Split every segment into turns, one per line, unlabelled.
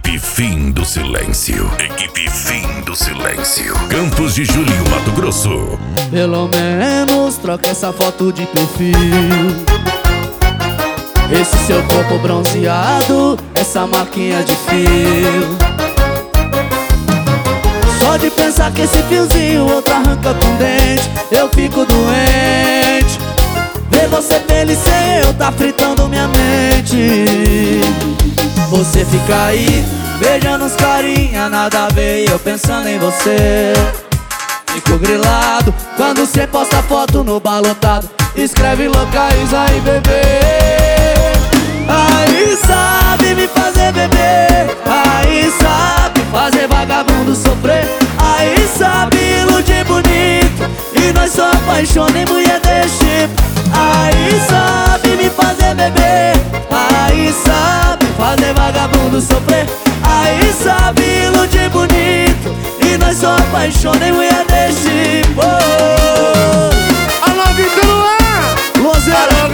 Equipe Fim do Silêncio. Equipe Fim do Silêncio. Campos de Julinho, Mato Grosso.
Pelo menos troca essa foto de perfil. Esse seu corpo bronzeado, essa marquinha de fio. Só de pensar que esse fiozinho outro arranca com dente, eu fico doente. Ver você feliz sem eu tá fritando minha mente. Você fica aí, beijando os carinha, nada a ver, e eu pensando em você. Fico grilado quando cê posta foto no balotado, escreve localiza aí, bebê. Aí sabe me fazer beber, aí sabe fazer vagabundo sofrer, aí sabe iludir bonito, e nós só apaixona em mulher desse tipo. Aí sabe me fazer beber, aí sabe fazer vagabundo sofrer, aí sabe iludir bonito, e nós só apaixona em mulher desse tipo.
Alô, Vitor Luan!
Luanzeira,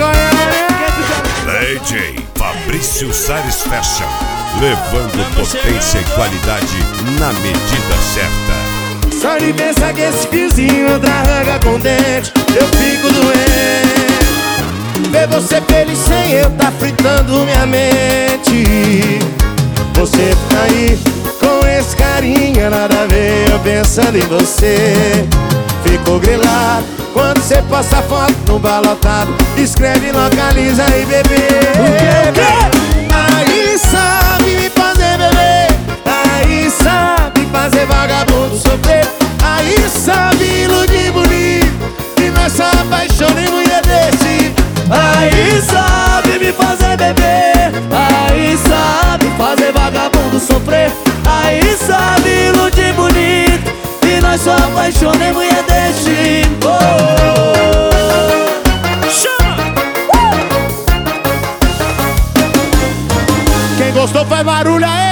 DJ Fabrício Salles Fashion, levando potência e qualidade na medida certa.
Só de pensar que esse fiozinho arranca com dente, eu fico doente. Ver você feliz sem eu tá fritando minha mente. Você tá aí com esse carinha, nada a ver, eu pensando em você. Fico grilado quando você posta foto no balotado, escreve localiza aí, bebê. Aí sabe me fazer beber, aí sabe fazer vagabundo sofrer, aí sabe iludir bonito, e nós só apaixona em mulher desse.
aí sabe me fazer beber, aí sabe fazer vagabundo sofrer, aí sabe iludir bonito, e nós só apaixona em mulher desse tipo.
Quem gostou faz barulho aí.